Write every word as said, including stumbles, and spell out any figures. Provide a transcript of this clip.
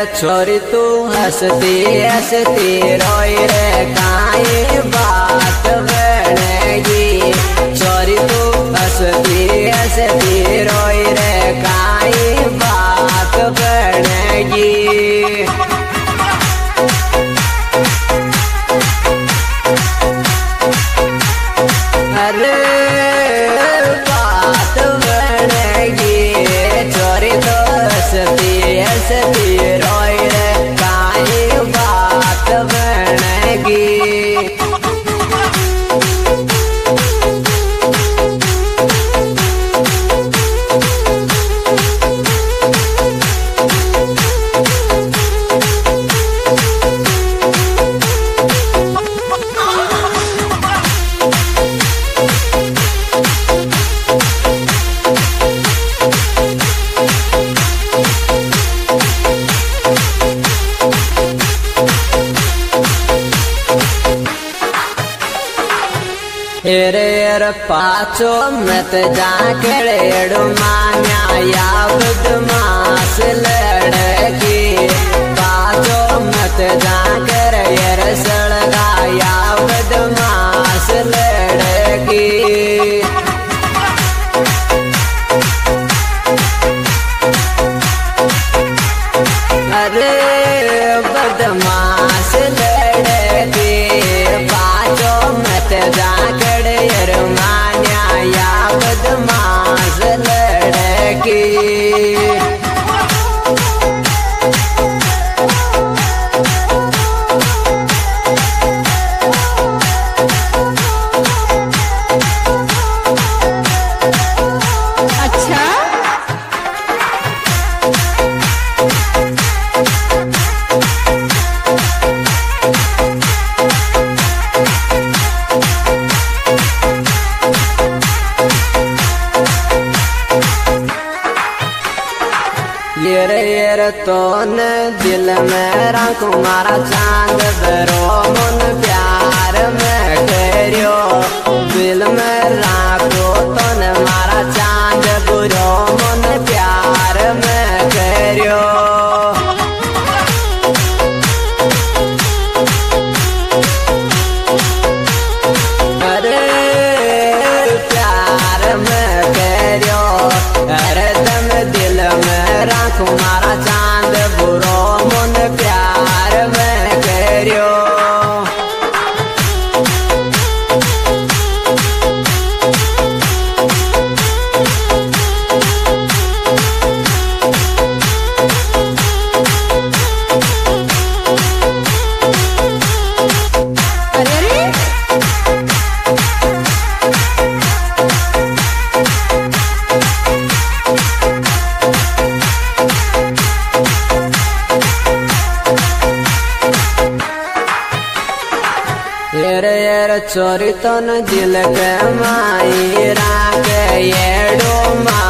छोरी तू हंसती हंसती रोई रे काई बात बनेगी। छोरी तू हंसती हंसती रोई रे काई बात बनेगी। अरे बात बनेगी। छोरी तो हंसती हंसती रोई रे काई बात बनेगी। हिरेर पाचो मत जाकेड़ेड़ो मान्या या बदमाश लड़की। पाचो मत जाकर यर सड़गा या बदमाश लड़की। अरे बदमाश लड़की पाचो मत जाकर यर मान्या या बदमाश लड़की। येरे येरे तो न दिल में रखो मारा चांद बरो मन प्यार में करियो। दिल में रखो तो न मारा चांद बुरो मन प्यार में करियो। अरे प्यार में करियो अरे दम दिल में राखो मारा चांद बुरो मन प्यार में करियो। येरे येरे छोरी तो न दिल के माई राके येडो मा